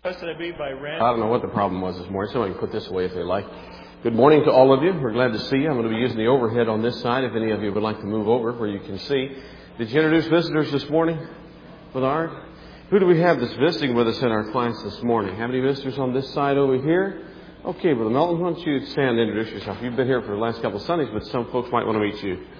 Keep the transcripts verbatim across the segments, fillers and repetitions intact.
I don't know what the problem was this morning. Somebody can put this away if they like. Good morning to all of you. We're glad to see you. I'm going to be using the overhead on this side if any of you would like to move over where you can see. Did you introduce visitors this morning, Bernard? Who do we have that's visiting with us in our class this morning? How many visitors on this side over here? Okay, Brother Melton, why don't you stand and introduce yourself? You've been here for the last couple of Sundays, but some folks might want to meet you.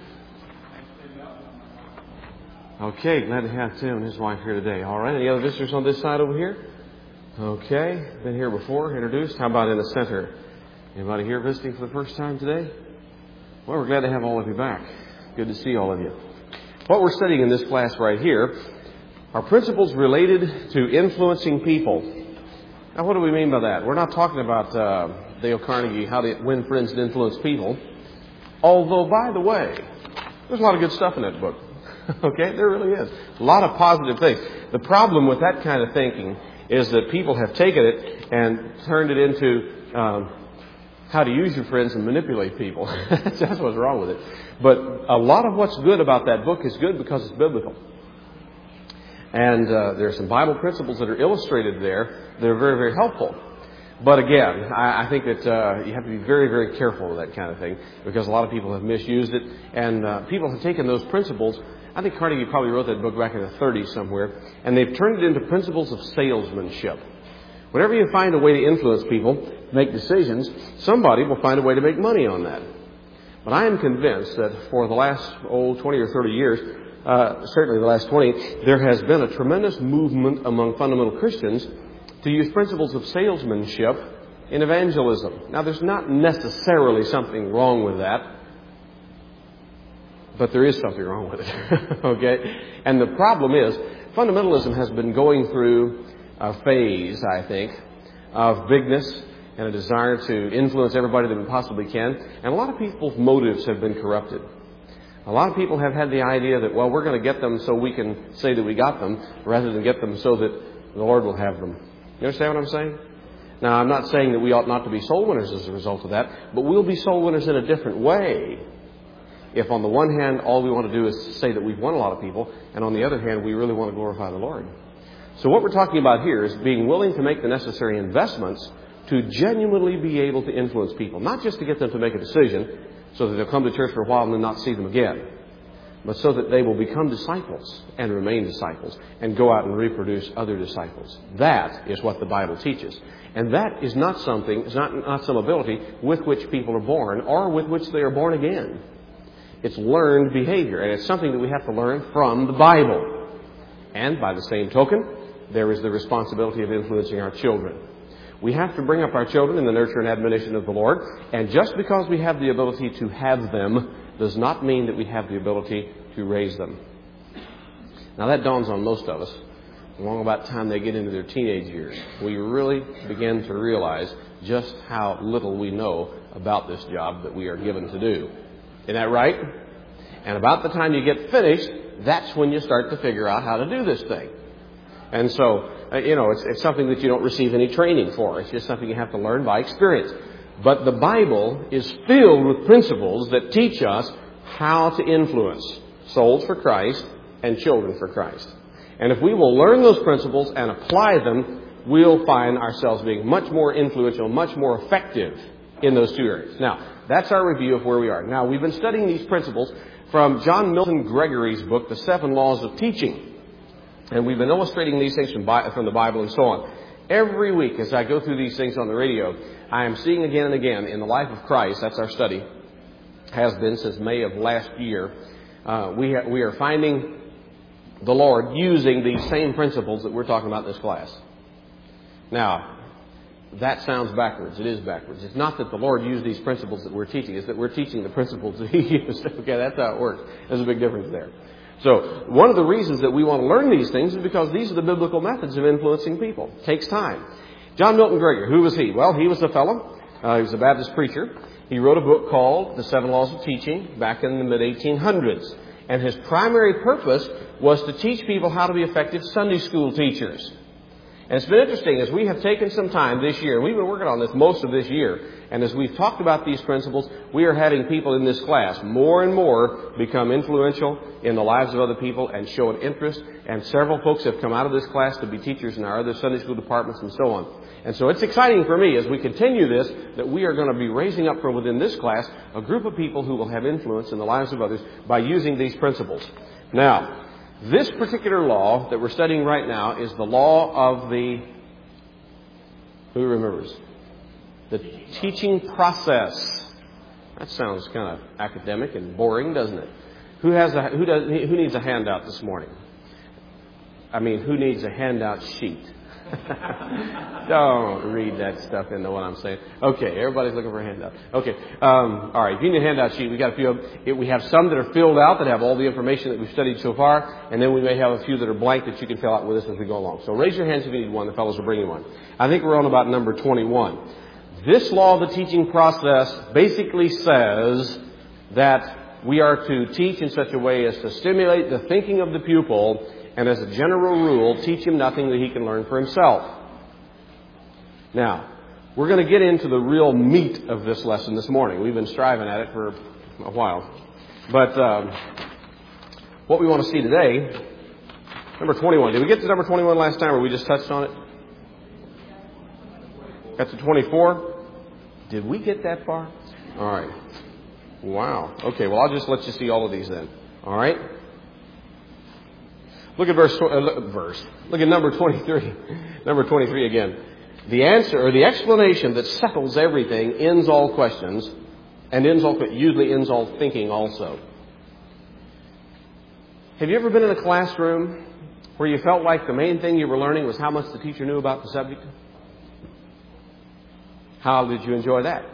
Okay, glad to have Tim and his wife here today. All right, any other visitors on this side over here? Okay, been here before, introduced. How about in the center? Anybody here visiting for the first time today? Well, we're glad to have all of you back. Good to see all of you. What we're studying in this class right here are principles related to influencing people. Now, what do we mean by that? We're not talking about uh, Dale Carnegie, how to win friends and influence people. Although, by the way, there's a lot of good stuff in that book. Okay, there really is. A lot of positive things. The problem with that kind of thinking is that people have taken it and turned it into um, how to use your friends and manipulate people. That's what's wrong with it. But a lot of what's good about that book is good because it's biblical. And uh, there are some Bible principles that are illustrated there that are very, very helpful. But again, I, I think that uh, you have to be very, very careful with that kind of thing because a lot of people have misused it. And uh, people have taken those principles. I think Carnegie probably wrote that book back in the thirties somewhere. And they've turned it into principles of salesmanship. Whenever you find a way to influence people, make decisions, somebody will find a way to make money on that. But I am convinced that for the last, oh, twenty or thirty years, uh, certainly the last twenty, there has been a tremendous movement among fundamental Christians to use principles of salesmanship in evangelism. Now, there's not necessarily something wrong with that. But there is something wrong with it, okay? And the problem is, fundamentalism has been going through a phase, I think, of bigness and a desire to influence everybody that we possibly can. And a lot of people's motives have been corrupted. A lot of people have had the idea that, well, we're going to get them so we can say that we got them, rather than get them so that the Lord will have them. You understand what I'm saying? Now, I'm not saying that we ought not to be soul winners as a result of that, but we'll be soul winners in a different way. If on the one hand, all we want to do is say that we've won a lot of people, and on the other hand, we really want to glorify the Lord. So what we're talking about here is being willing to make the necessary investments to genuinely be able to influence people. Not just to get them to make a decision so that they'll come to church for a while and then not see them again, but so that they will become disciples and remain disciples and go out and reproduce other disciples. That is what the Bible teaches. And that is not something, it's not, not some ability with which people are born or with which they are born again. It's learned behavior, and it's something that we have to learn from the Bible. And by the same token, there is the responsibility of influencing our children. We have to bring up our children in the nurture and admonition of the Lord, and just because we have the ability to have them does not mean that we have the ability to raise them. Now that dawns on most of us along about the time they get into their teenage years. We really begin to realize just how little we know about this job that we are given to do. Isn't that right? And about the time you get finished, that's when you start to figure out how to do this thing. And so, uh, you know, it's, it's something that you don't receive any training for. It's just something you have to learn by experience. But the Bible is filled with principles that teach us how to influence souls for Christ and children for Christ. And if we will learn those principles and apply them, we'll find ourselves being much more influential, much more effective in those two areas. Now, that's our review of where we are. Now, we've been studying these principles from John Milton Gregory's book, The Seven Laws of Teaching. And we've been illustrating these things from, from the Bible and so on. Every week as I go through these things on the radio, I am seeing again and again in the life of Christ, that's our study, has been since May of last year, uh, we, ha- we are finding the Lord using these same principles that we're talking about in this class. Now, that sounds backwards. It is backwards. It's not that the Lord used these principles that we're teaching. It's that we're teaching the principles that He used. Okay, that's how it works. There's a big difference there. So one of the reasons that we want to learn these things is because these are the biblical methods of influencing people. It takes time. John Milton Gregory, who was he? Well, he was a fellow. Uh, he was a Baptist preacher. He wrote a book called The Seven Laws of Teaching back in the mid eighteen hundreds. And his primary purpose was to teach people how to be effective Sunday school teachers. And it's been interesting as we have taken some time this year. We've been working on this most of this year. And as we've talked about these principles, we are having people in this class more and more become influential in the lives of other people and show an interest. And several folks have come out of this class to be teachers in our other Sunday school departments and so on. And so it's exciting for me as we continue this that we are going to be raising up from within this class a group of people who will have influence in the lives of others by using these principles. Now, this particular law that we're studying right now is the law of the, who remembers? The teaching process. That sounds kind of academic and boring, doesn't it? Who has a, who does, who needs a handout this morning? I mean, who needs a handout sheet? Don't read that stuff into what I'm saying. Okay, everybody's looking for a handout. Okay, um, all right. If you need a handout sheet, we got a few of them. We have some that are filled out that have all the information that we've studied so far, and then we may have a few that are blank that you can fill out with us as we go along. So raise your hands if you need one. The fellows will bring you one. I think we're on about number twenty-one. This law of the teaching process basically says that we are to teach in such a way as to stimulate the thinking of the pupil, and as a general rule, teach him nothing that he can learn for himself. Now, we're going to get into the real meat of this lesson this morning. We've been striving at it for a while. But um, what we want to see today, number twenty-one. Did we get to number twenty-one last time, or we just touched on it? Got to twenty-four? Did we get that far? All right. Wow. Okay, well, I'll just let you see all of these then. All right? Look at verse, uh, look, verse. Look at number twenty-three. Number twenty-three again. The answer, or the explanation that settles everything, ends all questions, and ends all, usually ends all thinking also. Have you ever been in a classroom where you felt like the main thing you were learning was how much the teacher knew about the subject? How did you enjoy that?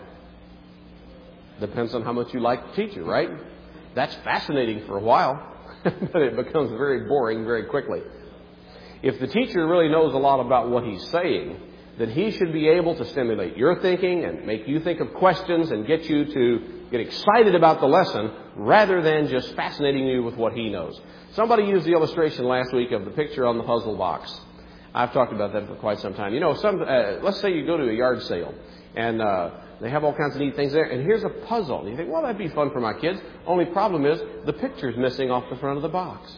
Depends on how much you like the teacher, right? That's fascinating for a while, but it becomes very boring very quickly. If the teacher really knows a lot about what he's saying, then he should be able to stimulate your thinking and make you think of questions and get you to get excited about the lesson rather than just fascinating you with what he knows. Somebody used the illustration last week of the picture on the puzzle box. I've talked about that for quite some time. You know, some uh, let's say you go to a yard sale and uh, they have all kinds of neat things there, and here's a puzzle. And you think, well, that'd be fun for my kids. Only problem is the picture's missing off the front of the box.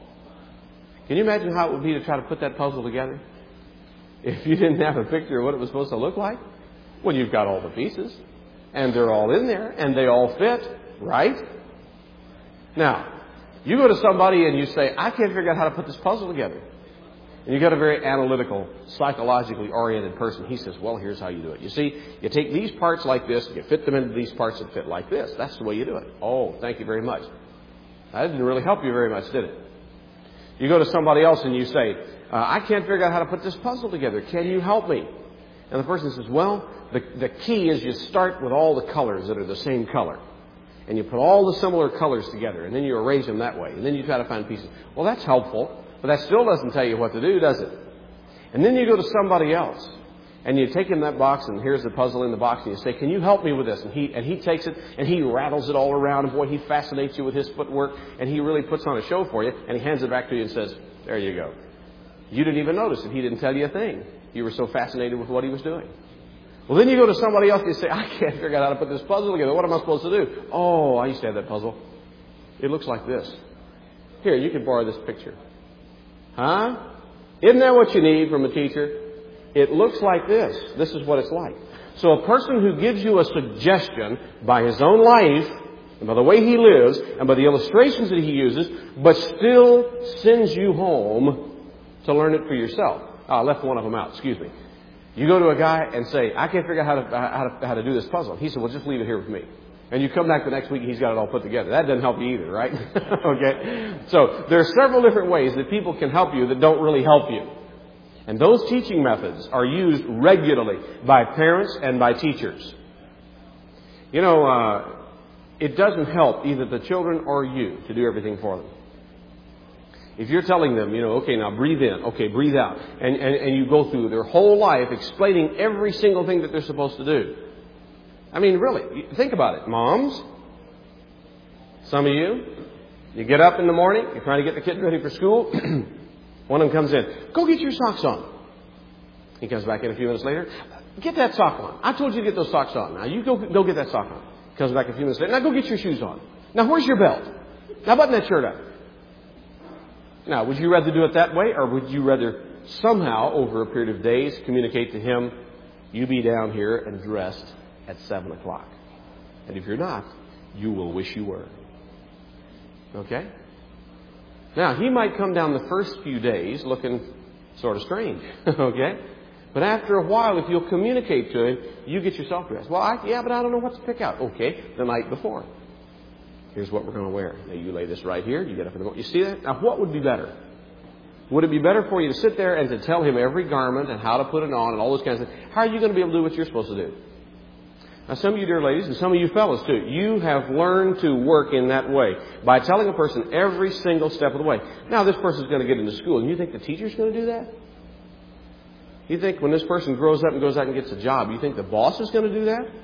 Can you imagine how it would be to try to put that puzzle together? If you didn't have a picture of what it was supposed to look like? Well, you've got all the pieces, and they're all in there, and they all fit, right? Now, you go to somebody and you say, I can't figure out how to put this puzzle together. And you got a very analytical, psychologically oriented person. He says, well, here's how you do it. You see, you take these parts like this, you fit them into these parts that fit like this. That's the way you do it. Oh, thank you very much. That didn't really help you very much, did it? You go to somebody else and you say, uh, I can't figure out how to put this puzzle together. Can you help me? And the person says, well, the, the key is you start with all the colors that are the same color. And you put all the similar colors together, and then you arrange them that way. And then you try to find pieces. Well, that's helpful. But that still doesn't tell you what to do, does it? And then you go to somebody else, and you take him that box, and here's the puzzle in the box, and you say, can you help me with this? And he and he takes it, and he rattles it all around, and boy, he fascinates you with his footwork, and he really puts on a show for you, and he hands it back to you and says, there you go. You didn't even notice it. He didn't tell you a thing. You were so fascinated with what he was doing. Well, then you go to somebody else, and you say, I can't figure out how to put this puzzle together. What am I supposed to do? Oh, I used to have that puzzle. It looks like this. Here, you can borrow this picture. Huh? Isn't that what you need from a teacher? It looks like this. This is what it's like. So a person who gives you a suggestion by his own life, and by the way he lives, and by the illustrations that he uses, but still sends you home to learn it for yourself. Oh, I left one of them out. Excuse me. You go to a guy and say, I can't figure out how to, how to, how to do this puzzle. He said, well, just leave it here with me. And you come back the next week and he's got it all put together. That doesn't help you either, right? Okay? So there are several different ways that people can help you that don't really help you. And those teaching methods are used regularly by parents and by teachers. You know, uh, it doesn't help either the children or you to do everything for them. If you're telling them, you know, okay, now breathe in, okay, breathe out, and, and, and you go through their whole life explaining every single thing that they're supposed to do. I mean, really, think about it. Moms, some of you, you get up in the morning, you're trying to get the kids ready for school. One of them comes in, go get your socks on. He comes back in a few minutes later. Get that sock on. I told you to get those socks on. Now, you go go get that sock on. Comes back a few minutes later. Now, go get your shoes on. Now, where's your belt? Now, button that shirt up. Now, would you rather do it that way, or would you rather somehow, over a period of days, communicate to him, you be down here and dressed at seven o'clock? And if you're not, you will wish you were. Okay? Now, he might come down the first few days looking sort of strange. Okay? But after a while, if you'll communicate to him, you get yourself dressed. Well, I, yeah, but I don't know what to pick out. Okay, the night before. Here's what we're going to wear. Now, you lay this right here. You get up in the morning. You see that? Now, what would be better? Would it be better for you to sit there and to tell him every garment and how to put it on and all those kinds of things? How are you going to be able to do what you're supposed to do? Now, some of you dear ladies and some of you fellows too, you have learned to work in that way by telling a person every single step of the way. Now, this person's going to get into school, and you think the teacher's going to do that? You think when this person grows up and goes out and gets a job, you think the boss is going to do that?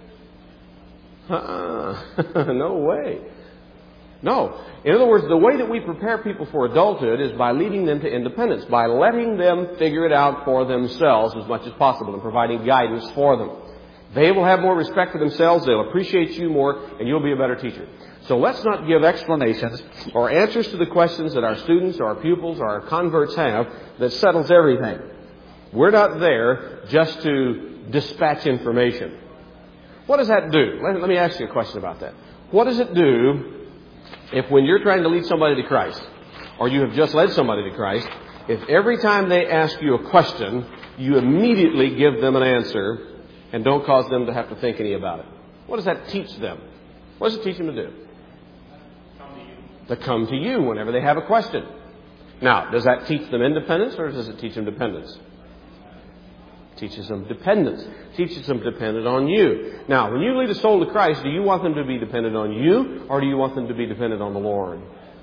Uh-uh. No way. No. In other words, the way that we prepare people for adulthood is by leading them to independence, by letting them figure it out for themselves as much as possible and providing guidance for them. They will have more respect for themselves, they'll appreciate you more, and you'll be a better teacher. So let's not give explanations or answers to the questions that our students or our pupils or our converts have that settles everything. We're not there just to dispatch information. What does that do? Let, let me ask you a question about that. What does it do if when you're trying to lead somebody to Christ, or you have just led somebody to Christ, if every time they ask you a question, you immediately give them an answer and don't cause them to have to think any about it? What does that teach them? What does it teach them to do? Come to you. To come to you whenever they have a question. Now, does that teach them independence or does it teach them dependence? Teaches them dependence. Teaches them dependent on you. Now, when you lead a soul to Christ, do you want them to be dependent on you or do you want them to be dependent on the Lord?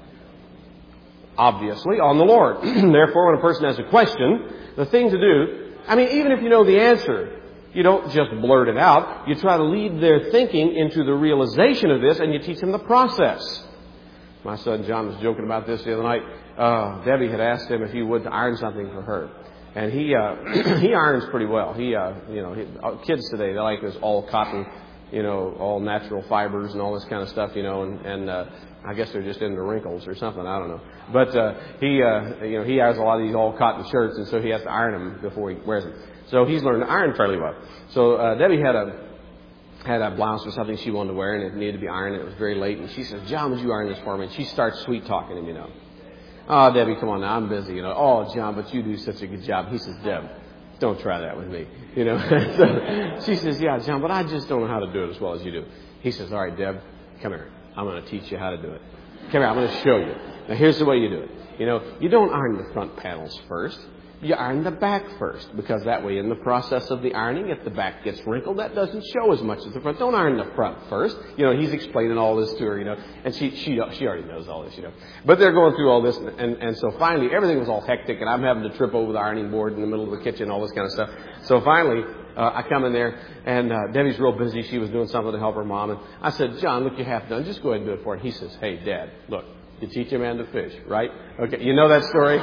Obviously, on the Lord. Therefore, when a person has a question, the thing to do, I mean, even if you know the answer, you don't just blurt it out. You try to lead their thinking into the realization of this and you teach them the process. My son John was joking about this the other night. Uh, Debbie had asked him if he would to iron something for her. And he uh, he irons pretty well. He uh, you know he, uh, kids today, they like this all cotton, you know, all natural fibers and all this kind of stuff, you know. And, and uh, I guess they're just into wrinkles or something. I don't know. But uh, he uh, you know he has a lot of these all cotton shirts, and so he has to iron them before he wears them. So he's learned to iron fairly well. So uh, Debbie had a had a blouse or something she wanted to wear, and it needed to be ironed. And it was very late, and she says, "John, would you iron this for me?" And she starts sweet talking him, you know. "Oh, Debbie, come on now, I'm busy, you know." "Oh, John, but you do such a good job." He says, "Deb, don't try that with me." You know. So she says, "Yeah, John, but I just don't know how to do it as well as you do." He says, "All right, Deb, come here. I'm going to teach you how to do it. Come here, I'm going to show you. Now, here's the way you do it. You know, you don't iron the front panels first. You iron the back first, because that way in the process of the ironing, if the back gets wrinkled, that doesn't show as much as the front. Don't iron the front first." You know, he's explaining all this to her, you know, and she she she already knows all this, you know. But they're going through all this, and, and, and so finally everything was all hectic, and I'm having to trip over the ironing board in the middle of the kitchen, all this kind of stuff. So finally, uh, I come in there, and uh, Debbie's real busy. She was doing something to help her mom, and I said, "John, look, you're half done. Just go ahead and do it for her." And he says, "Hey, Dad, look. You teach a man to fish, right?" Okay, you know that story?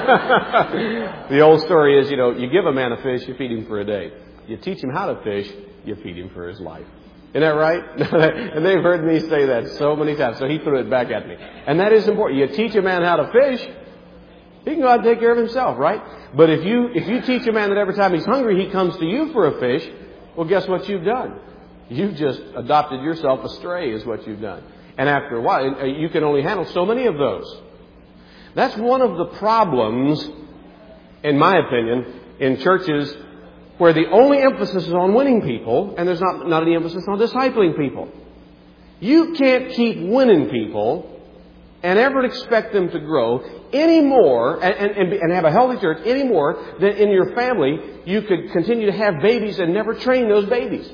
The old story is, you know, you give a man a fish, you feed him for a day. You teach him how to fish, you feed him for his life. Isn't that right? And they've heard me say that so many times, so he threw it back at me. And that is important. You teach a man how to fish, he can go out and take care of himself, right? But if you if you teach a man that every time he's hungry, he comes to you for a fish, well, guess what you've done? You've just adopted yourself astray is what you've done. And after a while, you can only handle so many of those. That's one of the problems, in my opinion, in churches where the only emphasis is on winning people and there's not, not any emphasis on discipling people. You can't keep winning people and ever expect them to grow any more and, and, and have a healthy church any more than in your family you could continue to have babies and never train those babies.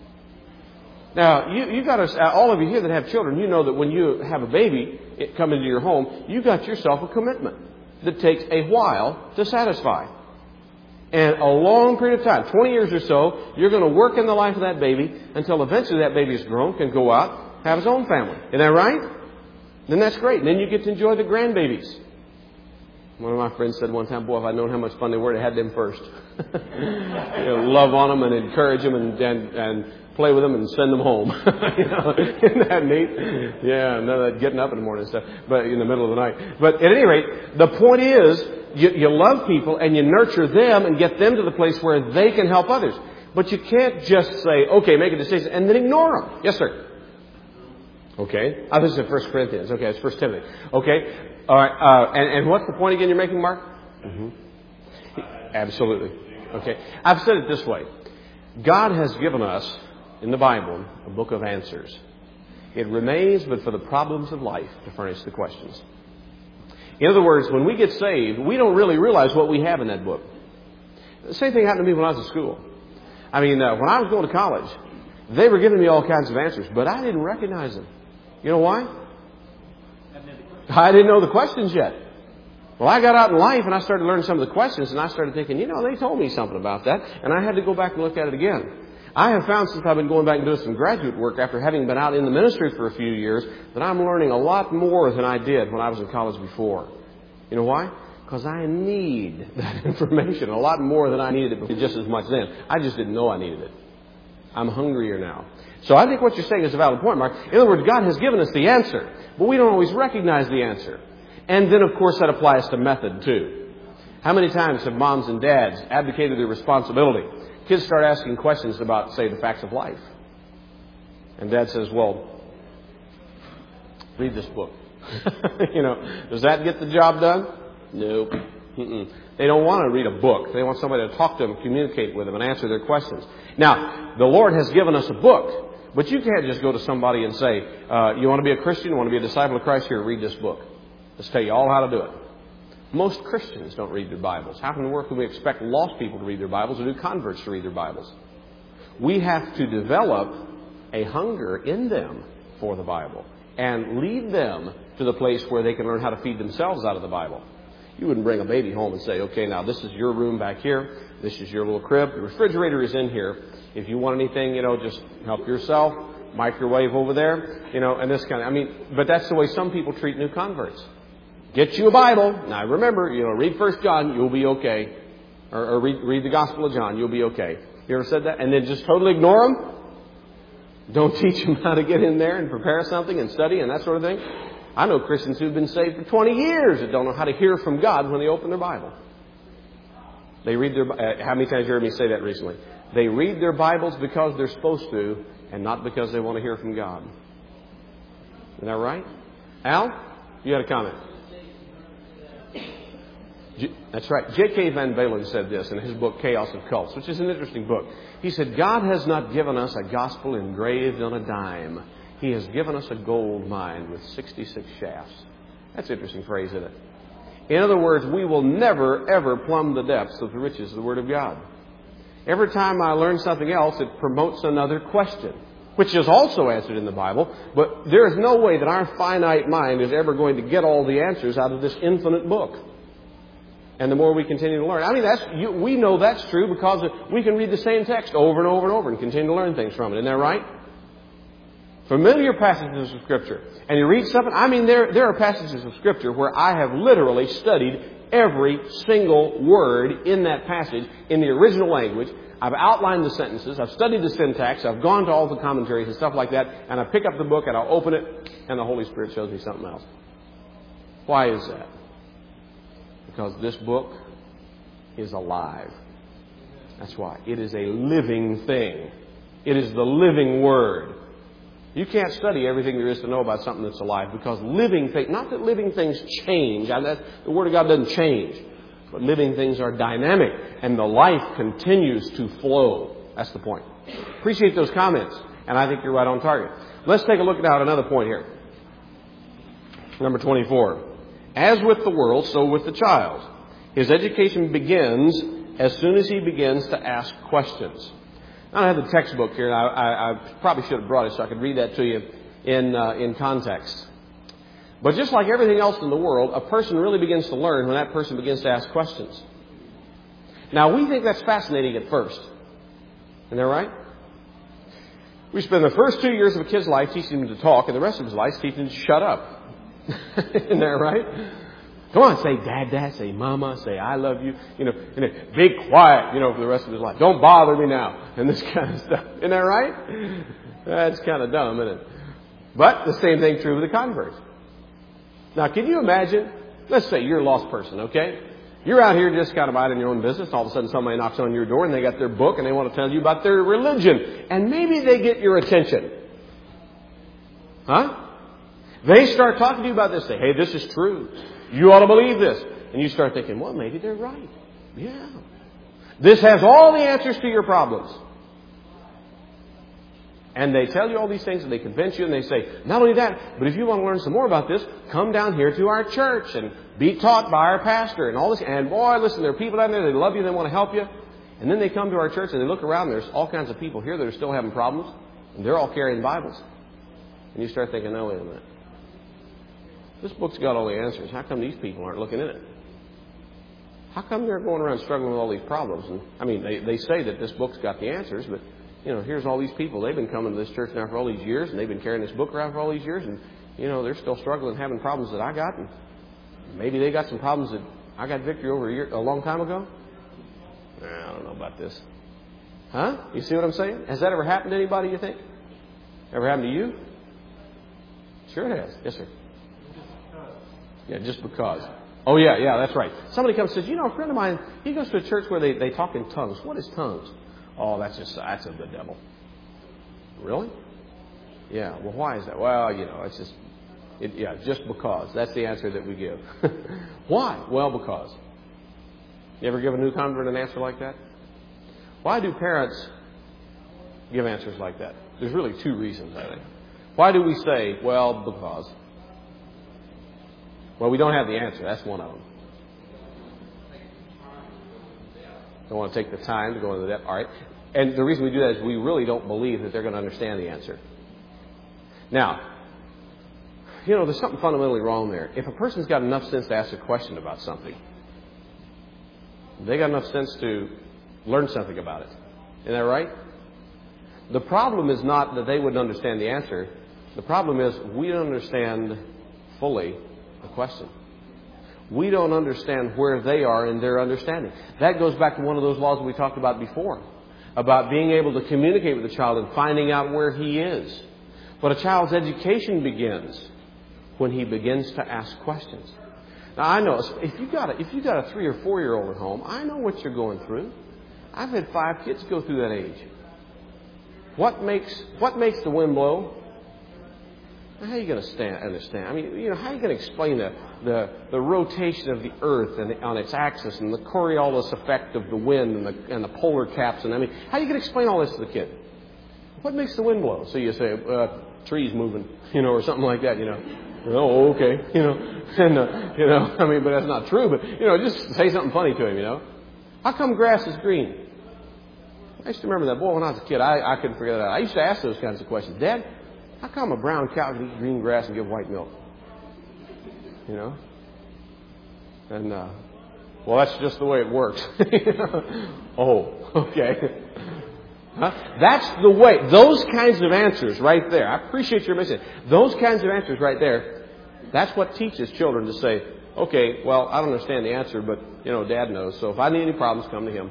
Now, you, you got to, all of you here that have children, you know that when you have a baby come into your home, you got yourself a commitment that takes a while to satisfy. And a long period of time, twenty years or so, you're going to work in the life of that baby until eventually that baby is grown, can go out, have his own family. Isn't that right? Then that's great. And then you get to enjoy the grandbabies. One of my friends said one time, boy, if I'd known how much fun they were, I had them first. You know, love on them and encourage them and, and, and play with them and send them home. You know, isn't that neat? Yeah, none of that getting up in the morning and stuff, but in the middle of the night. But at any rate, the point is, you, you love people and you nurture them and get them to the place where they can help others. But you can't just say, okay, make a decision and then ignore them. Yes, sir. Okay. I think it's First Corinthians. Okay, it's First Timothy. Okay. All right. Uh, and, and what's the point again you're making, Mark? Mm-hmm. Absolutely. Okay. I've said it this way. God has given us, in the Bible, a book of answers. It remains but for the problems of life to furnish the questions. In other words, when we get saved, we don't really realize what we have in that book. The same thing happened to me when I was in school. I mean, uh, when I was going to college, they were giving me all kinds of answers, but I didn't recognize them. You know why? I didn't know the questions yet. Well, I got out in life and I started learning some of the questions and I started thinking, you know, they told me something about that. And I had to go back and look at it again. I have found since I've been going back and doing some graduate work after having been out in the ministry for a few years that I'm learning a lot more than I did when I was in college before. You know why? Because I need that information a lot more than I needed it just as much then. I just didn't know I needed it. I'm hungrier now. So I think what you're saying is a valid point, Mark. In other words, God has given us the answer, but we don't always recognize the answer. And then, of course, that applies to method, too. How many times have moms and dads abdicated their responsibility? Kids start asking questions about, say, the facts of life. And Dad says, well, read this book. You know, does that get the job done? Nope. Mm-mm. They don't want to read a book. They want somebody to talk to them, communicate with them, and answer their questions. Now, the Lord has given us a book. But you can't just go to somebody and say, uh, you want to be a Christian, you want to be a disciple of Christ, here, read this book. Let's tell you all how to do it. Most Christians don't read their Bibles. How in the world can we expect lost people to read their Bibles or new converts to read their Bibles? We have to develop a hunger in them for the Bible and lead them to the place where they can learn how to feed themselves out of the Bible. You wouldn't bring a baby home and say, okay, now this is your room back here. This is your little crib. The refrigerator is in here. If you want anything, you know, just help yourself. Microwave over there, you know, and this kind of, I mean, but that's the way some people treat new converts. Get you a Bible. Now remember, you know, read First John, you'll be okay. Or, or read, read the Gospel of John, you'll be okay. You ever said that? And then just totally ignore them? Don't teach them how to get in there and prepare something and study and that sort of thing? I know Christians who've been saved for twenty years that don't know how to hear from God when they open their Bible. They read their, uh, how many times you heard me say that recently? They read their Bibles because they're supposed to and not because they want to hear from God. Isn't that right? Al, you had a comment. J- That's right. J K Van Balen said this in his book, Chaos of Cults, which is an interesting book. He said, God has not given us a gospel engraved on a dime. He has given us a gold mine with sixty-six shafts. That's an interesting phrase, isn't it? In other words, we will never, ever plumb the depths of the riches of the Word of God. Every time I learn something else, it promotes another question, which is also answered in the Bible. But there is no way that our finite mind is ever going to get all the answers out of this infinite book. And the more we continue to learn. I mean, that's you, we know that's true because we can read the same text over and over and over and continue to learn things from it. Isn't that right? Familiar passages of Scripture. And you read something. I mean, there, there are passages of Scripture where I have literally studied every single word in that passage in the original language. I've outlined the sentences. I've studied the syntax. I've gone to all the commentaries and stuff like that. And I pick up the book and I'll open it and the Holy Spirit shows me something else. Why is that? Because this book is alive. That's why. It is a living thing. It is the living Word. You can't study everything there is to know about something that's alive because living things, not that living things change. The Word of God doesn't change. But living things are dynamic and the life continues to flow. That's the point. Appreciate those comments. And I think you're right on target. Let's take a look at another point here. Number twenty-four. As with the world, so with the child. His education begins as soon as he begins to ask questions. Now, I have the textbook here, and I, I, I probably should have brought it so I could read that to you in uh, in context. But just like everything else in the world, a person really begins to learn when that person begins to ask questions. Now, we think that's fascinating at first. Isn't that right? We spend the first two years of a kid's life teaching him to talk, and the rest of his life teaching him to shut up. Isn't that right? Come on, say dad, dad, say mama, say I love you. You know, and then be quiet, you know, for the rest of his life. Don't bother me now. And this kind of stuff. Isn't that right? That's kind of dumb, isn't it? But the same thing true with the converts. Now, can you imagine? Let's say you're a lost person, okay? You're out here just kind of minding your own business. All of a sudden somebody knocks on your door and they got their book and they want to tell you about their religion. And maybe they get your attention. Huh? They start talking to you about this. Say, hey, this is true. You ought to believe this. And you start thinking, well, maybe they're right. Yeah. This has all the answers to your problems. And they tell you all these things and they convince you and they say, not only that, but if you want to learn some more about this, come down here to our church and be taught by our pastor and all this. And boy, listen, there are people down there, they love you, they want to help you. And then they come to our church and they look around and there's all kinds of people here that are still having problems. And they're all carrying Bibles. And you start thinking, no, wait a minute. This book's got all the answers. How come these people aren't looking in it? How come they're going around struggling with all these problems? And I mean, they, they say that this book's got the answers, but you know, here's all these people. They've been coming to this church now for all these years, and they've been carrying this book around for all these years, and, you know, they're still struggling, having problems that I got, and maybe they got some problems that I got victory over a, year, a long time ago. I don't know about this. Huh? You see what I'm saying? Has that ever happened to anybody, you think? Ever happened to you? Sure it has. Yes, sir. Yeah, just because. Oh, yeah, yeah, that's right. Somebody comes and says, you know, a friend of mine, he goes to a church where they, they talk in tongues. What is tongues? Oh, that's just, that's of the devil. Really? Yeah. Well, why is that? Well, you know, it's just, it, yeah, just because. That's the answer that we give. Why? Well, because. You ever give a new convert an answer like that? Why do parents give answers like that? There's really two reasons, I think. Why do we say, well, because? Well, we don't have the answer. That's one of them. Don't want to take the time to go into that. All right. And the reason we do that is we really don't believe that they're going to understand the answer. Now, you know, there's something fundamentally wrong there. If a person's got enough sense to ask a question about something, they got enough sense to learn something about it. Isn't that right? The problem is not that they wouldn't understand the answer. The problem is we don't understand fully the question. We don't understand where they are in their understanding. That goes back to one of those laws that we talked about before, about being able to communicate with the child and finding out where he is. But a child's education begins when he begins to ask questions. Now, I know if you got a, if you got a three or four year old at home, I know what you're going through. I've had five kids go through that age. What makes what makes the wind blow? How are you going to stand, understand? I mean, you know, how are you going to explain the, the, the rotation of the Earth and the, on its axis and the Coriolis effect of the wind and the, and the polar caps? And I mean, how are you going to explain all this to the kid? What makes the wind blow? So you say, uh, trees moving, you know, or something like that, you know. Oh, okay, you know. And, uh, you know, I mean, but that's not true. But, you know, just say something funny to him, you know. How come grass is green? I used to remember that. Boy, when I was a kid, I, I couldn't figure that out. I used to ask those kinds of questions. Dad, how come a brown cow can eat green grass and give white milk? You know? And, uh, well, that's just the way it works. Oh, okay. Huh? That's the way. Those kinds of answers right there. I appreciate your message. Those kinds of answers right there, that's what teaches children to say, okay, well, I don't understand the answer, but, you know, Dad knows. So if I need any problems, come to him.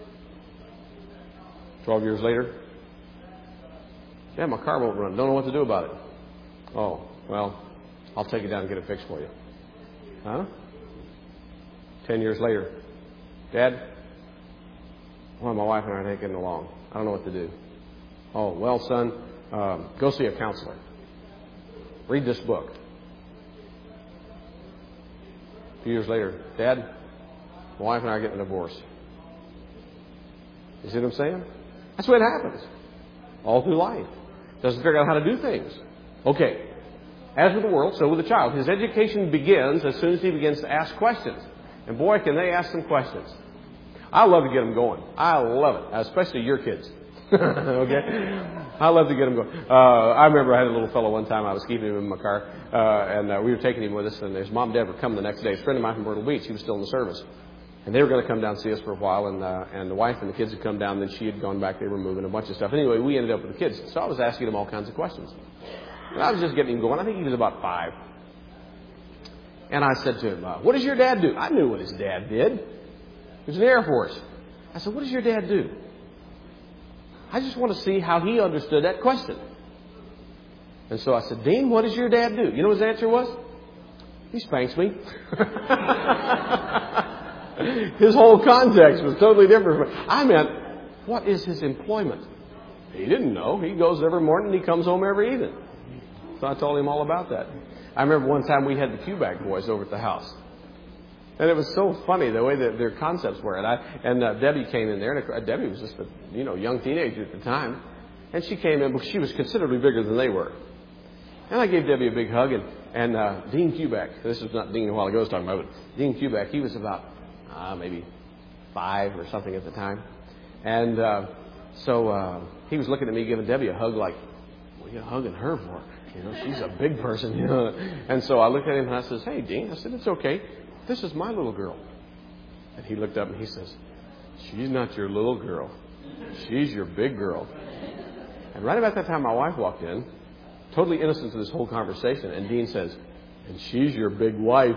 Twelve years later, yeah, my car won't run. Don't know what to do about it. Oh, well, I'll take it down and get it fixed for you. Huh? Ten years later, Dad, well, my wife and I are not getting along. I don't know what to do. Oh, well, son, um, go see a counselor. Read this book. A few years later, Dad, my wife and I are getting a divorce. You see what I'm saying? That's what happens all through life. Doesn't figure out how to do things. Okay. As with the world, so with the child. His education begins as soon as he begins to ask questions. And boy, can they ask some questions. I love to get them going. I love it. Especially your kids. Okay? I love to get them going. Uh, I remember I had a little fellow one time. I was keeping him in my car. Uh, and uh, we were taking him with us. And his mom and dad were coming the next day. A friend of mine from Myrtle Beach. He was still in the service. And they were going to come down and see us for a while, and uh, and the wife and the kids had come down, and then she had gone back. They were moving a bunch of stuff. Anyway, we ended up with the kids. So I was asking them all kinds of questions. And I was just getting him going. I think he was about five. And I said to him, uh, what does your dad do? I knew what his dad did. He was in the Air Force. I said, what does your dad do? I just want to see how he understood that question. And so I said, Dean, what does your dad do? You know what his answer was? He spanks me. His whole context was totally different. I meant, what is his employment? He didn't know. He goes every morning and he comes home every evening. So I told him all about that. I remember one time we had the Cubac boys over at the house. And it was so funny the way that their concepts were. And I and uh, Debbie came in there. And uh, Debbie was just a you know young teenager at the time. And she came in, but she was considerably bigger than they were. And I gave Debbie a big hug. And, and uh, Dean Cubac, this was not Dean a while ago I was talking about, but Dean Cubac, he was about uh, maybe five or something at the time. And uh, so uh, he was looking at me giving Debbie a hug like, what are you hugging her for? You know, she's a big person. You know. And so I looked at him and I says, hey, Dean, I said, it's okay. This is my little girl. And he looked up and he says, she's not your little girl. She's your big girl. And right about that time, my wife walked in, totally innocent to this whole conversation. And Dean says, and she's your big wife.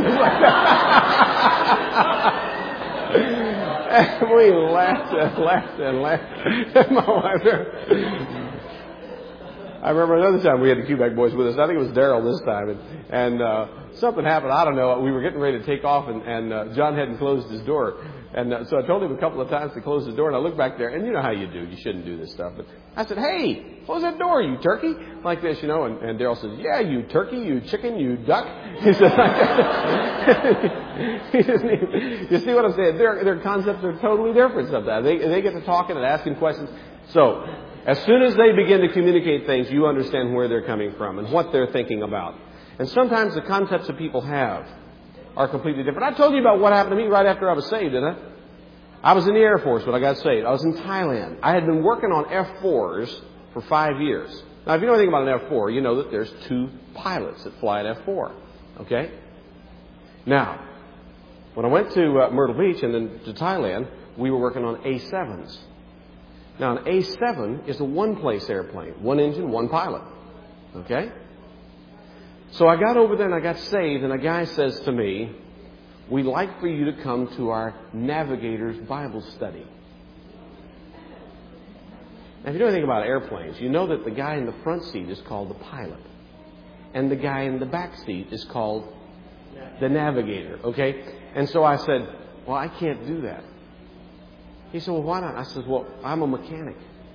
And we laughed and laughed and laughed. And my wife... I remember another time we had the Cubac boys with us. I think it was Daryl this time. And, and uh, something happened. I don't know. We were getting ready to take off, and, and uh, John hadn't closed his door. And uh, so I told him a couple of times to close the door. And I looked back there, and you know how you do. You shouldn't do this stuff. But I said, hey, close that door, you turkey. Like this, you know. And, and Daryl says, yeah, you turkey, you chicken, you duck. He said, he doesn't even, you see what I'm saying? Their, their concepts are totally different sometimes. They, they get to talking and asking questions. So... as soon as they begin to communicate things, you understand where they're coming from and what they're thinking about. And sometimes the concepts that people have are completely different. I told you about what happened to me right after I was saved, didn't I? I was in the Air Force when I got saved. I was in Thailand. I had been working on F fours for five years. Now, if you know anything about an F four, you know that there's two pilots that fly an F four. Okay? Now, when I went to uh, Myrtle Beach and then to Thailand, we were working on A sevens. Now, an A seven is a one-place airplane. One engine, one pilot. Okay? So I got over there and I got saved, and a guy says to me, we'd like for you to come to our Navigator's Bible study. Now, if you know anything about airplanes, you know that the guy in the front seat is called the pilot. And the guy in the back seat is called the navigator. Okay? And so I said, well, I can't do that. He said, well, why not? I said, well, I'm a mechanic.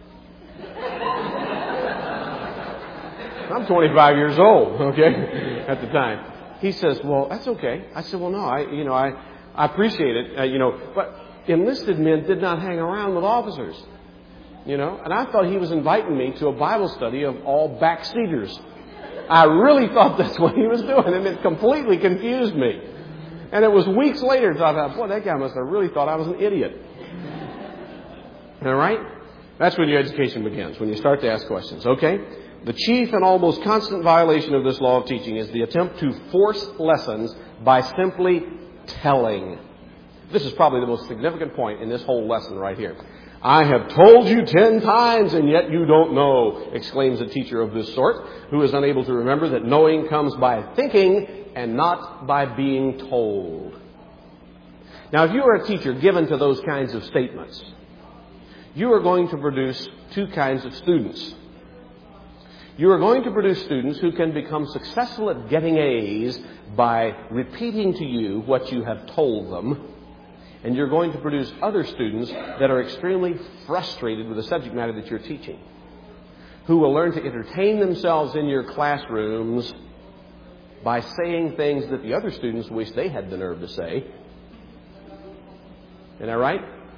I'm twenty-five years old, okay, at the time. He says, well, that's okay. I said, well, no, I, you know, I, I appreciate it, uh, you know, but enlisted men did not hang around with officers, you know, and I thought he was inviting me to a Bible study of all backseaters. I really thought that's what he was doing, and it completely confused me. And it was weeks later that I thought, boy, that guy must have really thought I was an idiot. All right? That's when your education begins, when you start to ask questions. Okay? The chief and almost constant violation of this law of teaching is the attempt to force lessons by simply telling. This is probably the most significant point in this whole lesson right here. I have told you ten times and yet you don't know, exclaims a teacher of this sort, who is unable to remember that knowing comes by thinking and not by being told. Now, if you are a teacher given to those kinds of statements, you are going to produce two kinds of students. You are going to produce students who can become successful at getting A's by repeating to you what you have told them. And you're going to produce other students that are extremely frustrated with the subject matter that you're teaching, who will learn to entertain themselves in your classrooms by saying things that the other students wish they had the nerve to say. Isn't that right?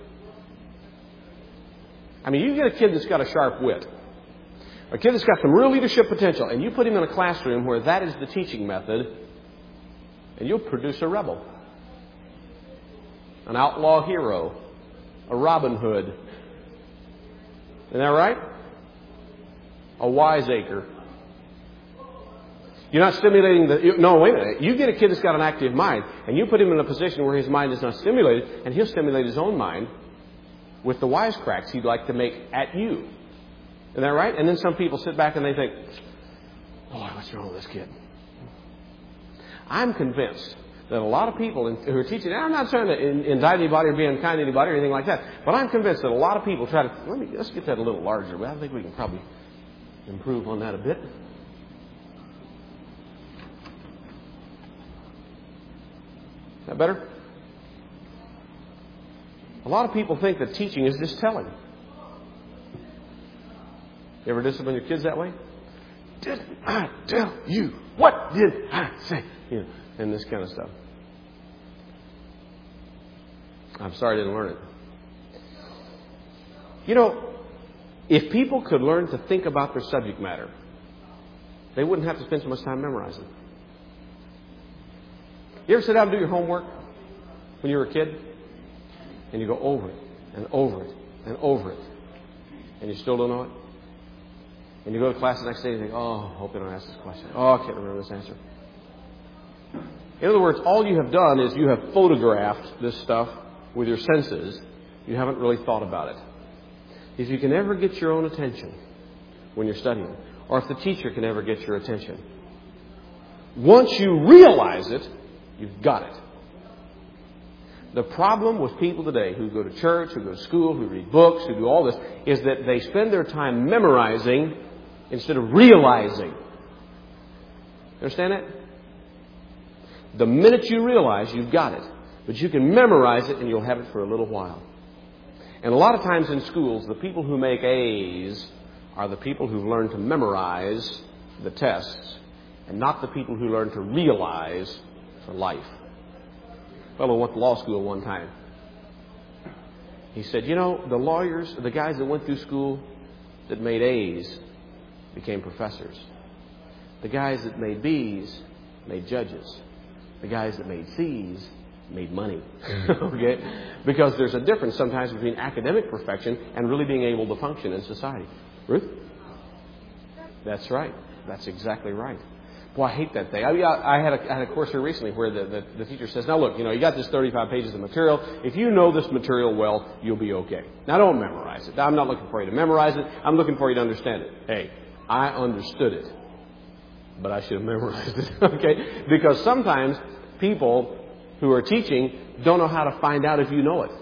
I mean, you get a kid that's got a sharp wit, a kid that's got some real leadership potential, and you put him in a classroom where that is the teaching method, and you'll produce a rebel, an outlaw hero, a Robin Hood. Isn't that right? A wiseacre. You're not stimulating the... You, no, wait a minute. You get a kid that's got an active mind, and you put him in a position where his mind is not stimulated, and he'll stimulate his own mind with the wisecracks he'd like to make at you. Isn't that right? And then some people sit back and they think, boy, what's wrong with this kid? I'm convinced that a lot of people who are teaching, and I'm not trying to indict anybody or be unkind to anybody or anything like that, but I'm convinced that a lot of people try to, let me, let's get that a little larger, but I think we can probably improve on that a bit. Is that better? A lot of people think that teaching is just telling. You ever discipline your kids that way? Did I tell you? What did I say? You know, and this kind of stuff. I'm sorry I didn't learn it. You know, if people could learn to think about their subject matter, they wouldn't have to spend so much time memorizing. You ever sit down and do your homework when you were a kid? And you go over it, and over it, and over it, and you still don't know it? And you go to class the next day and you think, oh, I hope they don't ask this question. Oh, I can't remember this answer. In other words, all you have done is you have photographed this stuff with your senses. You haven't really thought about it. If you can ever get your own attention when you're studying, or if the teacher can ever get your attention, once you realize it, you've got it. The problem with people today who go to church, who go to school, who read books, who do all this, is that they spend their time memorizing instead of realizing. Understand that? The minute you realize, you've got it. But you can memorize it and you'll have it for a little while. And a lot of times in schools, the people who make A's are the people who've learned to memorize the tests and not the people who learn to realize for life. A fellow went to law school one time. He said, you know, the lawyers, the guys that went through school that made A's became professors. The guys that made B's made judges. The guys that made C's made money. Okay? Because there's a difference sometimes between academic perfection and really being able to function in society. Ruth? That's right. That's exactly right. Boy, I hate that thing. I, I, had, a, I had a course here recently where the, the, the teacher says, now look, you know, you got this thirty-five pages of material. If you know this material well, you'll be okay. Now don't memorize it. I'm not looking for you to memorize it. I'm looking for you to understand it. Hey, I understood it, but I should have memorized it. Okay? Because sometimes people who are teaching don't know how to find out if you know it.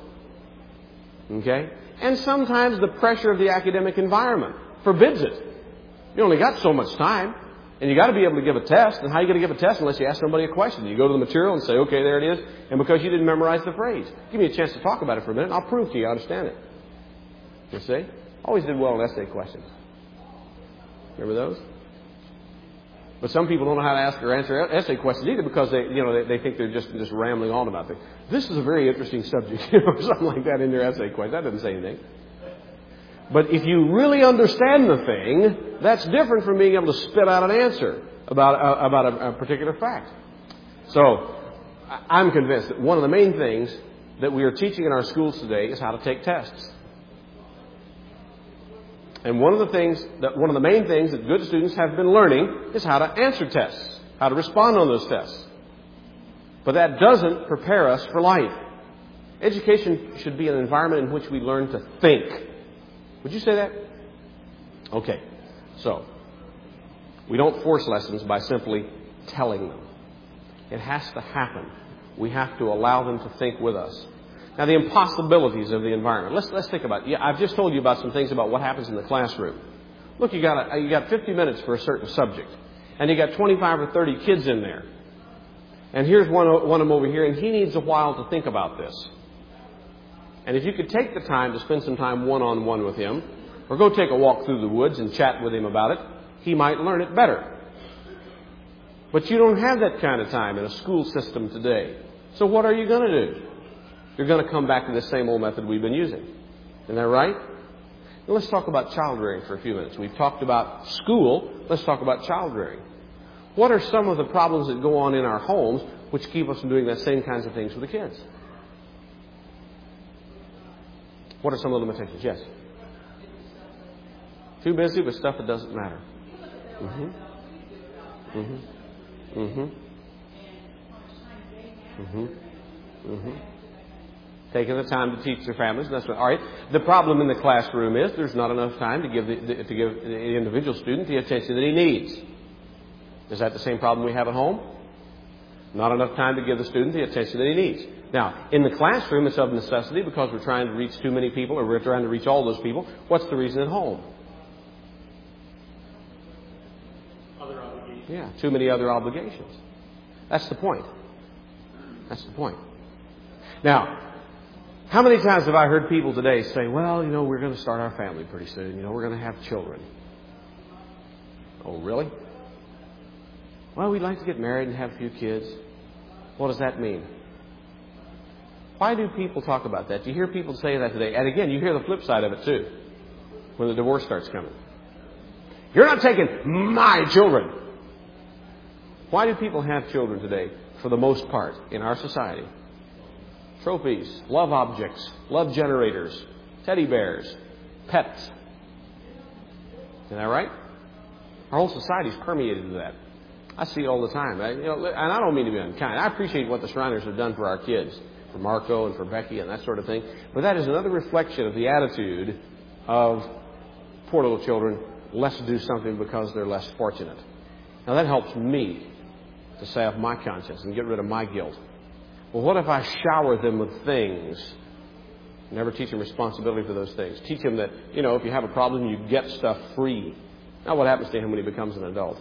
Okay? And sometimes the pressure of the academic environment forbids it. You only got so much time. And you got to be able to give a test. And how are you going to give a test unless you ask somebody a question? You go to the material and say, okay, there it is. And because you didn't memorize the phrase, give me a chance to talk about it for a minute, and I'll prove to you I understand it. You see? Always did well in essay questions. Remember those? But some people don't know how to ask or answer essay questions either because they, you know, they, they think they're just just rambling on about things. This is a very interesting subject, you know, or something like that in their essay question. That doesn't say anything. But if you really understand the thing, that's different from being able to spit out an answer about uh, about a, a particular fact. So I'm convinced that one of the main things that we are teaching in our schools today is how to take tests. And one of the things that one of the main things that good students have been learning is how to answer tests, how to respond on those tests. But that doesn't prepare us for life. Education should be an environment in which we learn to think. Would you say that? Okay. So, we don't force lessons by simply telling them. It has to happen. We have to allow them to think with us. Now, the impossibilities of the environment. Let's let's think about it. Yeah, I've just told you about some things about what happens in the classroom. Look, you got a, you got fifty minutes for a certain subject, and you got twenty-five or thirty kids in there. And here's one one of them over here, and he needs a while to think about this. And if you could take the time to spend some time one-on-one with him, or go take a walk through the woods and chat with him about it, he might learn it better. But you don't have that kind of time in a school system today. So what are you going to do? You're going to come back to the same old method we've been using. Isn't that right? Now let's talk about child rearing for a few minutes. We've talked about school. Let's talk about child rearing. What are some of the problems that go on in our homes which keep us from doing the same kinds of things with the kids? What are some of the limitations? Yes. Too busy with stuff that doesn't matter. Mm-hmm. Mm-hmm. Mm-hmm. Mm-hmm. Mm-hmm. Taking the time to teach their families. That's right. All right. The problem in the classroom is there's not enough time to give the, the, to give the individual student the attention that he needs. Is that the same problem we have at home? Not enough time to give the student the attention that he needs. Now, in the classroom, it's of necessity because we're trying to reach too many people or we're trying to reach all those people. What's the reason at home? Other obligations. Yeah, too many other obligations. That's the point. That's the point. Now, how many times have I heard people today say, well, you know, we're going to start our family pretty soon. You know, we're going to have children. Oh, really? Well, we'd like to get married and have a few kids. What does that mean? Why do people talk about that? Do you hear people say that today? And again, you hear the flip side of it too, when the divorce starts coming. You're not taking my children. Why do people have children today, for the most part, in our society? Trophies, love objects, love generators, teddy bears, pets. Isn't that right? Our whole society is permeated with that. I see it all the time. I, you know, and I don't mean to be unkind. I appreciate what the Shriners have done for our kids, for Marco and for Becky and that sort of thing. But that is another reflection of the attitude of poor little children. Let's do something because they're less fortunate. Now that helps me to salve my conscience and get rid of my guilt. Well, what if I shower them with things? Never teach them responsibility for those things. Teach them that, you know, if you have a problem, you get stuff free. Now what happens to him when he becomes an adult?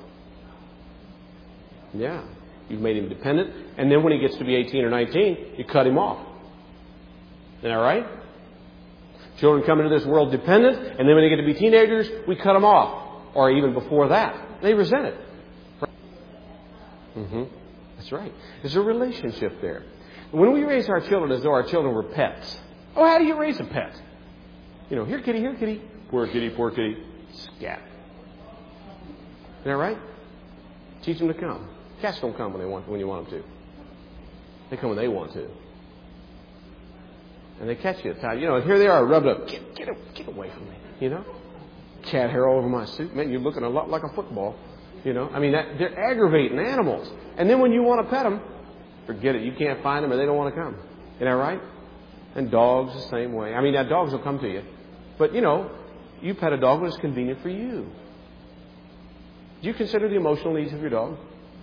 Yeah. You've made him dependent. And then when he gets to be eighteen or nineteen, you cut him off. Isn't that right? Children come into this world dependent, and then when they get to be teenagers, we cut them off. Or even before that. They resent it. Mm-hmm. That's right. There's a relationship there. When we raise our children as though our children were pets. Oh, how do you raise a pet? You know, here kitty, here kitty. Poor kitty, poor kitty. Scat. Isn't that right? Teach them to come. Cats don't come when they want when you want them to. They come when they want to. And they catch you at times. You know, here they are, rubbed up. Get, get, get away from me. You know? Cat hair all over my suit. Man, you're looking a lot like a football. You know? I mean, that, they're aggravating animals. And then when you want to pet them, forget it. You can't find them or they don't want to come. Isn't that right? And dogs the same way. I mean, now dogs will come to you. But, you know, you pet a dog when it's convenient for you. Do you consider the emotional needs of your dog?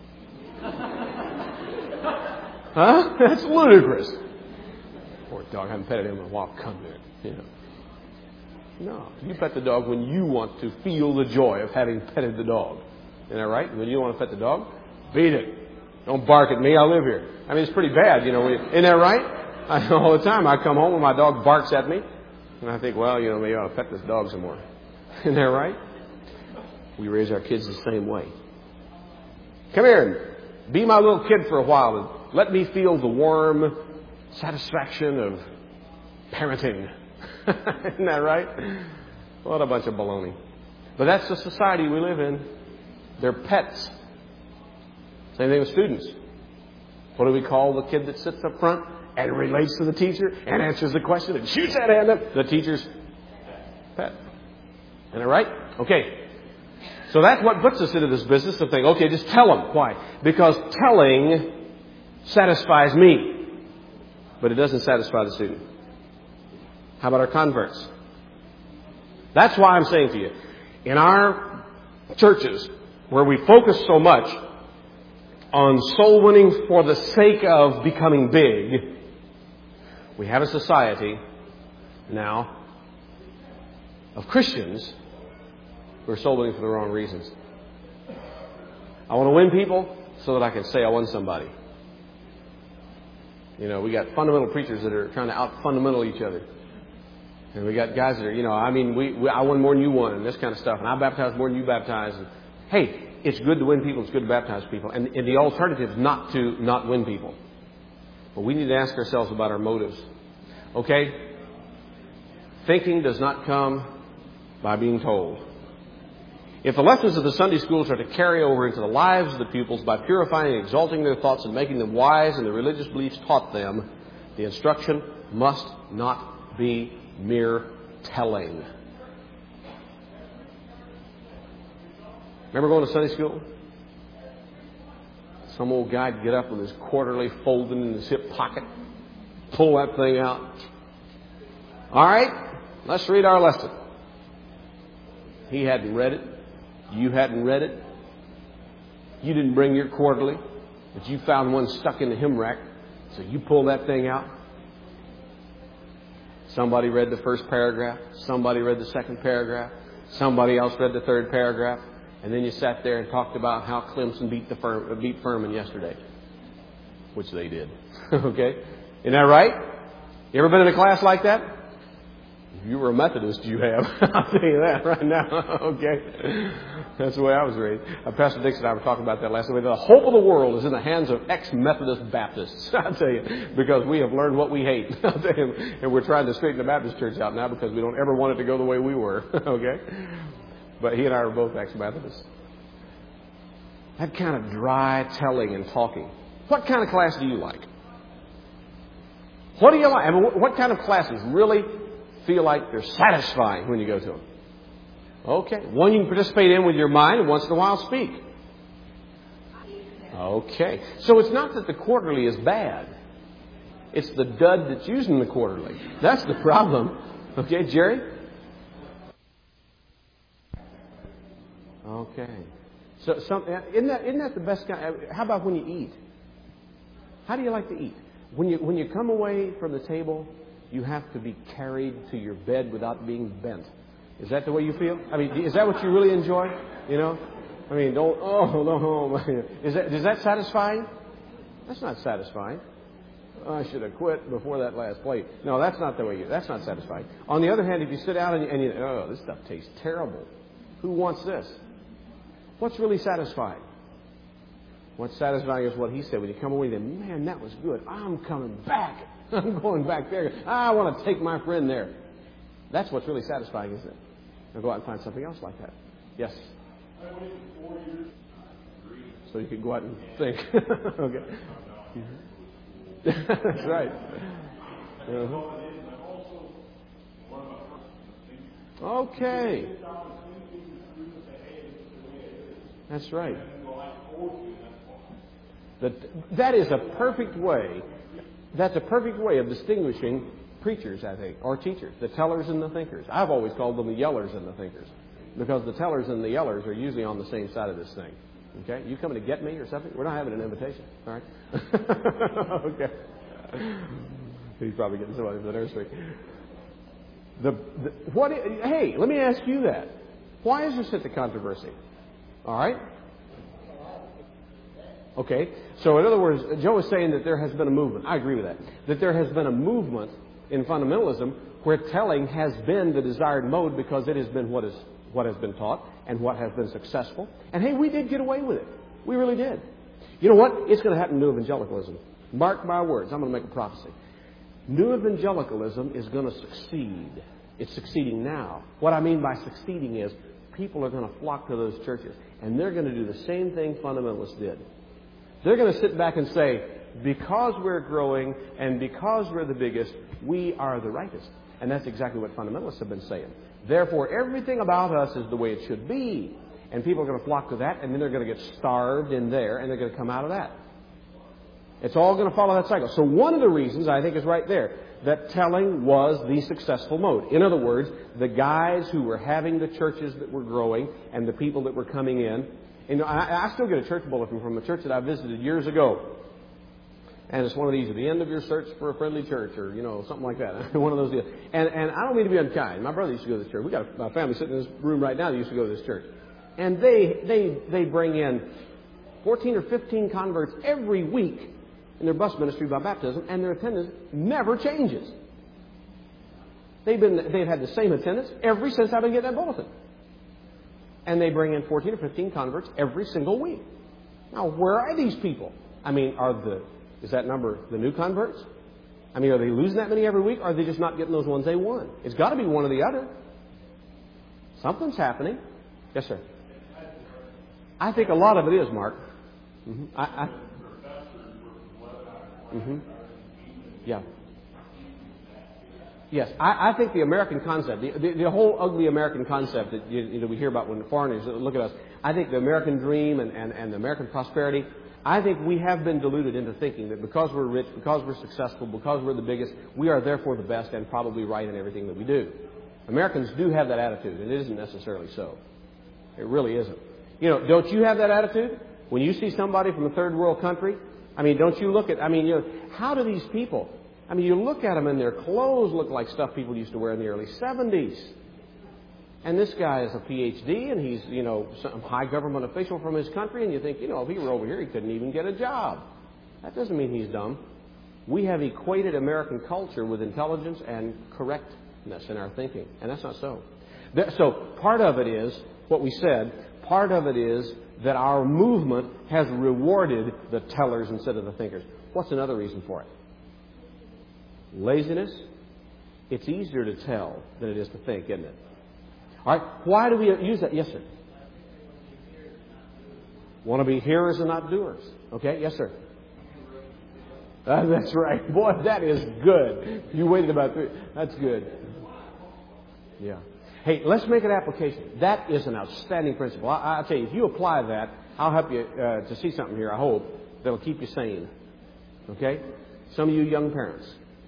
Huh? That's ludicrous. Poor dog, I haven't petted him in a while. Come here. You know. No. You pet the dog when you want to feel the joy of having petted the dog. Isn't that right? When you don't want to pet the dog, beat it. Don't bark at me. I live here. I mean, it's pretty bad, you know. When you, isn't that right? I know all the time. I come home and my dog barks at me. And I think, well, you know, maybe I ought to pet this dog some more. Isn't that right? We raise our kids the same way. Come here and be my little kid for a while and let me feel the warm satisfaction of parenting. Isn't that right? What a bunch of baloney. But that's the society we live in. They're pets. Same thing with students. What do we call the kid that sits up front and relates to the teacher and answers the question and shoots that hand up? The teacher's pet. Isn't that right? Okay. So that's what puts us into this business of thinking, okay, just tell them. Why? Because telling satisfies me, but it doesn't satisfy the student. How about our converts? That's why I'm saying to you, in our churches, where we focus so much on soul winning for the sake of becoming big, we have a society now of Christians who are soul winning for the wrong reasons. I want to win people so that I can say I won somebody. You know, we got fundamental preachers that are trying to out fundamental each other. And we got guys that are, you know, I mean, we, we I won more than you won and this kind of stuff. And I baptized more than you baptized. And, hey, it's good to win people. It's good to baptize people. And, and the alternative is not to not win people. But we need to ask ourselves about our motives. Okay? Thinking does not come by being told. If the lessons of the Sunday schools are to carry over into the lives of the pupils by purifying and exalting their thoughts and making them wise in the religious beliefs taught them, the instruction must not be mere telling. Remember going to Sunday school? Some old guy'd get up with his quarterly folded in his hip pocket, pull that thing out. All right, let's read our lesson. He hadn't read it. You hadn't read it. You didn't bring your quarterly. But you found one stuck in the hymn rack, so you pulled that thing out. Somebody read the first paragraph. Somebody read the second paragraph. Somebody else read the third paragraph. And then you sat there and talked about how Clemson beat the Fur- beat Furman yesterday, which they did. Okay? Isn't that right? You ever been in a class like that? If you were a Methodist, you have. I'll tell you that right now. Okay? That's the way I was raised. Uh, Pastor Dixon and I were talking about that last week. The hope of the world is in the hands of ex-Methodist Baptists. I'll tell you, because we have learned what we hate. I'll tell you, and we're trying to straighten the Baptist church out now because we don't ever want it to go the way we were. Okay? But he and I are both ex-Methodists. That kind of dry telling and talking. What kind of class do you like? What do you like? I mean, what kind of classes really feel like they're satisfying when you go to them? Okay. One you can participate in with your mind and once in a while speak. Okay. So it's not that the quarterly is bad. It's the dud that's using the quarterly. That's the problem. Okay, Jerry? Okay. So some, isn't that, isn't that the best kind? How about when you eat? How do you like to eat? When you, when you come away from the table, you have to be carried to your bed without being bent. Is that the way you feel? I mean, is that what you really enjoy? You know? I mean, don't, oh, no, no. Is that, is that satisfying? That's not satisfying. Oh, I should have quit before that last plate. No, that's not the way you, that's not satisfying. On the other hand, if you sit down and you, and you oh, this stuff tastes terrible. Who wants this? What's really satisfying? What's satisfying is what he said. When you come away, then, man, that was good. I'm coming back. I'm going back there. I want to take my friend there. That's what's really satisfying, isn't it? Now go out and find something else like that. Yes? I waited four years. So you can go out and think. Okay. That's right. Uh-huh. Okay. That's right. That, that is a perfect way. That's a perfect way of distinguishing preachers, I think, or teachers, the tellers and the thinkers. I've always called them the yellers and the thinkers, because the tellers and the yellers are usually on the same side of this thing. Okay? You coming to get me or something? We're not having an invitation. All right? Okay. He's probably getting somebody from the nursery. The, the, what, hey, let me ask you that. Why is there such a controversy? All right? Okay. So in other words, Joe is saying that there has been a movement. I agree with that. That there has been a movement in fundamentalism where telling has been the desired mode because it has been what is what has been taught and what has been successful. And hey, we did get away with it. We really did. You know what? It's going to happen to New Evangelicalism. Mark my words. I'm going to make a prophecy. New Evangelicalism is going to succeed. It's succeeding now. What I mean by succeeding is people are going to flock to those churches. And they're going to do the same thing fundamentalists did. They're going to sit back and say, because we're growing and because we're the biggest, we are the rightest. And that's exactly what fundamentalists have been saying. Therefore, everything about us is the way it should be. And people are going to flock to that, and then they're going to get starved in there, and they're going to come out of that. It's all going to follow that cycle. So one of the reasons, I think, is right there, that telling was the successful mode. In other words, the guys who were having the churches that were growing and the people that were coming in. And I, I still get a church bulletin from a church that I visited years ago. And it's one of these, at the end of your search for a friendly church, or, you know, something like that. One of those deals. And, and I don't mean to be unkind. My brother used to go to this church. We got a, a family sitting in this room right now that used to go to this church. And they, they, they bring in fourteen or fifteen converts every week in their bus ministry by baptism, and their attendance never changes. They've been, they've had the same attendance ever since I've been getting that bulletin. And they bring in fourteen or fifteen converts every single week. Now, where are these people? I mean, are the, is that number the new converts? I mean, are they losing that many every week, or are they just not getting those ones they won? It's got to be one or the other. Something's happening. Yes, sir. I think a lot of it is, Mark. Mm-hmm. I, I, mm-hmm. Yeah. Yes, I, I think the American concept, the, the, the whole ugly American concept that you, you know, we hear about when foreigners look at us, I think the American dream and, and, and the American prosperity, I think we have been deluded into thinking that because we're rich, because we're successful, because we're the biggest, we are therefore the best and probably right in everything that we do. Americans do have that attitude, and it isn't necessarily so. It really isn't. You know, don't you have that attitude? When you see somebody from a third world country, I mean, don't you look at, I mean, you know, how do these people, I mean, you look at them and their clothes look like stuff people used to wear in the early seventies. And this guy is a P H D and he's, you know, some high government official from his country, and you think, you know, if he were over here, he couldn't even get a job. That doesn't mean he's dumb. We have equated American culture with intelligence and correctness in our thinking, and that's not so. So part of it is what we said. Part of it is that our movement has rewarded the tellers instead of the thinkers. What's another reason for it? Laziness. It's easier to tell than it is to think, isn't it? All right. Why do we use that? Yes, sir. Want to be hearers and not doers. Okay. Yes, sir. Uh, that's right. Boy, that is good. You waited about three. That's good. Yeah. Hey, let's make an application. That is an outstanding principle. I, I'll tell you, if you apply that, I'll help you uh, to see something here, I hope, that'll keep you sane. Okay? Some of you young parents.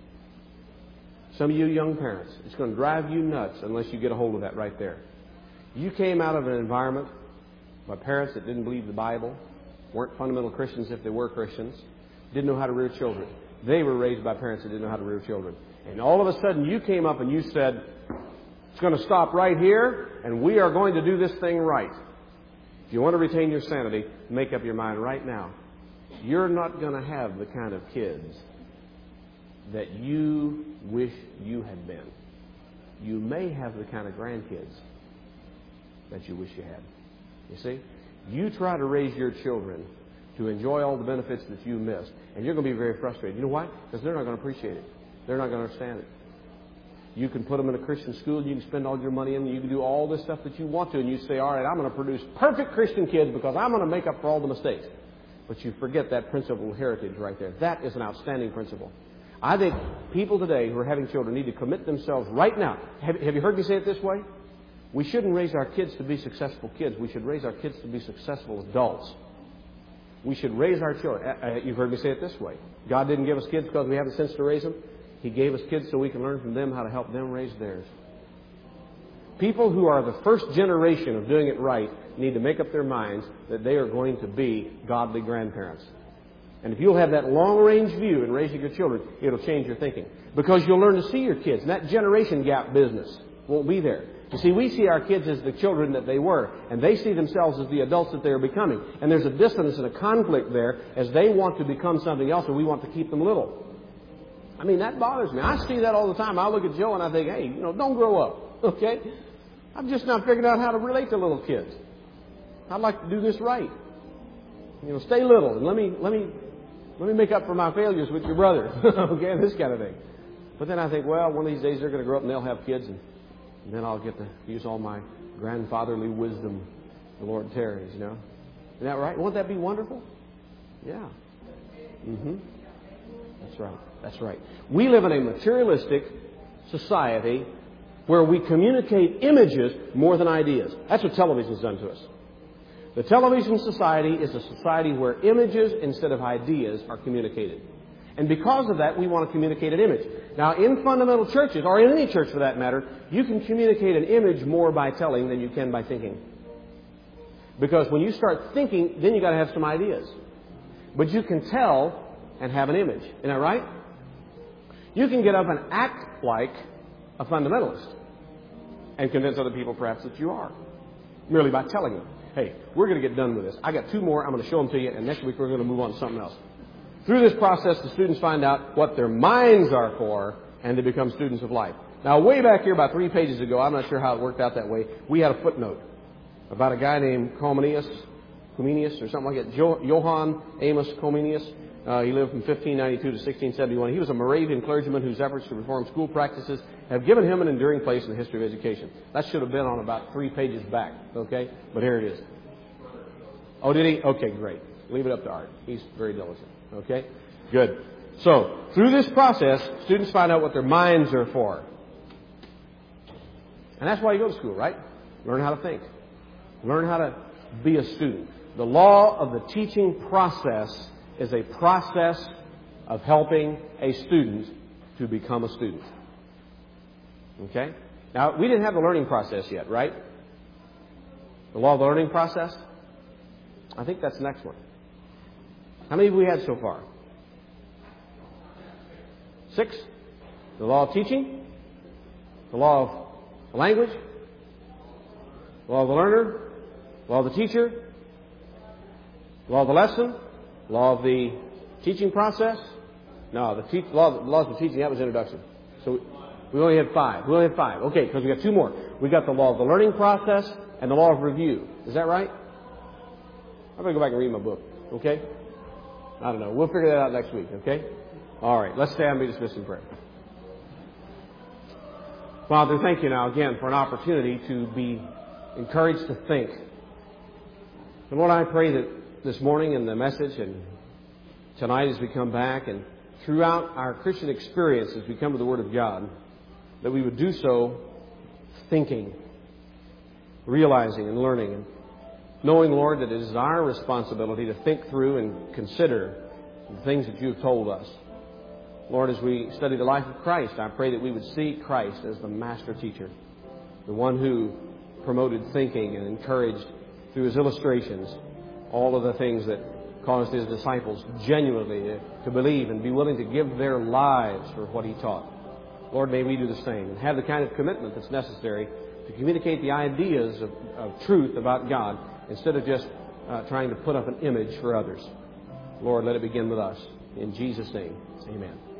Some of you young parents. It's going to drive you nuts unless you get a hold of that right there. You came out of an environment by parents that didn't believe the Bible, weren't fundamental Christians if they were Christians, didn't know how to rear children. They were raised by parents that didn't know how to rear children. And all of a sudden you came up and you said, it's going to stop right here, and we are going to do this thing right. If you want to retain your sanity, make up your mind right now. You're not going to have the kind of kids that you wish you had been. You may have the kind of grandkids that you wish you had. You see? You try to raise your children to enjoy all the benefits that you missed, and you're going to be very frustrated. You know why? Because they're not going to appreciate it. They're not going to understand it. You can put them in a Christian school, you can spend all your money in them, you can do all this stuff that you want to, and you say, all right, I'm going to produce perfect Christian kids because I'm going to make up for all the mistakes. But you forget that principle heritage right there. That is an outstanding principle. I think people today who are having children need to commit themselves right now. Have, have you heard me say it this way? We shouldn't raise our kids to be successful kids. We should raise our kids to be successful adults. We should raise our children. Uh, you've heard me say it this way. God didn't give us kids because we have the sense to raise them. He gave us kids so we can learn from them how to help them raise theirs. People who are the first generation of doing it right need to make up their minds that they are going to be godly grandparents. And if you'll have that long-range view in raising your children, it'll change your thinking. Because you'll learn to see your kids. And that generation gap business won't be there. You see, we see our kids as the children that they were. And they see themselves as the adults that they are becoming. And there's a dissonance and a conflict there as they want to become something else and we want to keep them little. I mean, that bothers me. I see that all the time. I look at Joe and I think, hey, you know, don't grow up. Okay? I'm just not figuring out how to relate to little kids. I'd like to do this right. You know, stay little and let me, let me, let me make up for my failures with your brother. Okay? This kind of thing. But then I think, well, one of these days they're going to grow up and they'll have kids and, and then I'll get to use all my grandfatherly wisdom. The Lord tarries, you know. Isn't that right? Won't that be wonderful? Yeah. Mm-hmm. That's right. That's right. We live in a materialistic society where we communicate images more than ideas. That's what television has done to us. The television society is a society where images instead of ideas are communicated. And because of that, we want to communicate an image. Now, in fundamental churches, or in any church for that matter, you can communicate an image more by telling than you can by thinking. Because when you start thinking, then you've got to have some ideas. But you can tell and have an image. Isn't that right? You can get up and act like a fundamentalist and convince other people perhaps that you are, merely by telling them, hey, we're going to get done with this. I got two more. I'm going to show them to you, and next week we're going to move on to something else. Through this process, the students find out what their minds are for, and they become students of life. Now, way back here, about three pages ago, I'm not sure how it worked out that way, we had a footnote about a guy named Comenius, Comenius or something like that, jo- Johann Amos Comenius. Uh, he lived from fifteen ninety-two to sixteen seventy-one. He was a Moravian clergyman whose efforts to reform school practices have given him an enduring place in the history of education. That should have been on about three pages back, okay? But here it is. Oh, did he? Okay, great. Leave it up to Art. He's very diligent, okay? Good. So, through this process, students find out what their minds are for. And that's why you go to school, right? Learn how to think. Learn how to be a student. The law of the teaching process is a process of helping a student to become a student. Okay? Now, we didn't have the learning process yet, right? The law of the learning process? I think that's the next one. How many have we had so far? Six. The law of teaching. The law of language. The law of the learner. The law of the teacher. The law of the lesson. The law of the teaching process. No, the te- law, of, laws of teaching, that was introduction. So we only had five. We only had five. Okay, because we got two more. We got the law of the learning process and the law of review. Is that right? I'm going to go back and read my book. Okay? I don't know. We'll figure that out next week. Okay? All right. Let's stand and be dismissed in prayer. Father, thank you now again for an opportunity to be encouraged to think. And Lord, I pray that this morning in the message and tonight as we come back and throughout our Christian experience as we come to the Word of God, that we would do so thinking, realizing and learning, and knowing, Lord, that it is our responsibility to think through and consider the things that you have told us. Lord, as we study the life of Christ, I pray that we would see Christ as the master teacher, the one who promoted thinking and encouraged through his illustrations all of the things that caused his disciples genuinely to believe and be willing to give their lives for what he taught. Lord, may we do the same and have the kind of commitment that's necessary to communicate the ideas of, of truth about God instead of just uh, trying to put up an image for others. Lord, let it begin with us. In Jesus' name, amen.